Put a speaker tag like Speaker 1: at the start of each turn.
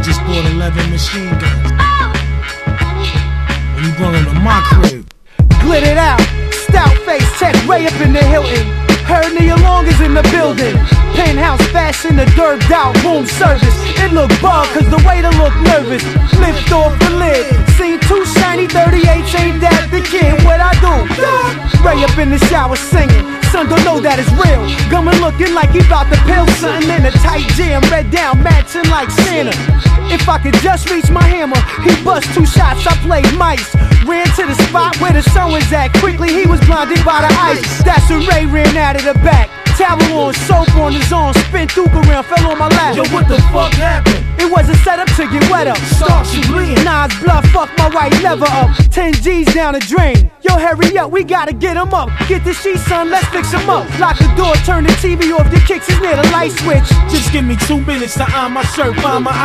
Speaker 1: just bought 11 machine guns. When you brought them to my crib.
Speaker 2: Glittered out, stout face, tech way up in the Hilton. Heard Nia Long is in the building. Penthouse fashion, the dirt out, room service. It look bug cause the waiter look nervous. Lift off the lid, seen two shiny 38s, ain't that the kid? What I do? Ray up in the shower singing. Son don't know that it's real. Gummin looking like he bout to pill something in a tight jam. Red down, matching like Santa. If I could just reach my hammer, he bust 2 shots, I played mice. Ran to the spot where the sun was at. Quickly he was blinded by the ice. That's when Ray ran out of the back. Towel on, soap on his arm, spin through around, fell on my lap.
Speaker 1: Yo, what the fuck happened?
Speaker 2: It wasn't set up to get wet up.
Speaker 1: Start you bleeding.
Speaker 2: Nas blood fucked my right lever up. 10 G's down the drain. Yo, hurry up, we gotta get him up. Get the sheets, son, let's fix him up. Lock the door, turn the TV off, the kicks is near the light switch.
Speaker 1: Just give me 2 minutes to iron my shirt, find my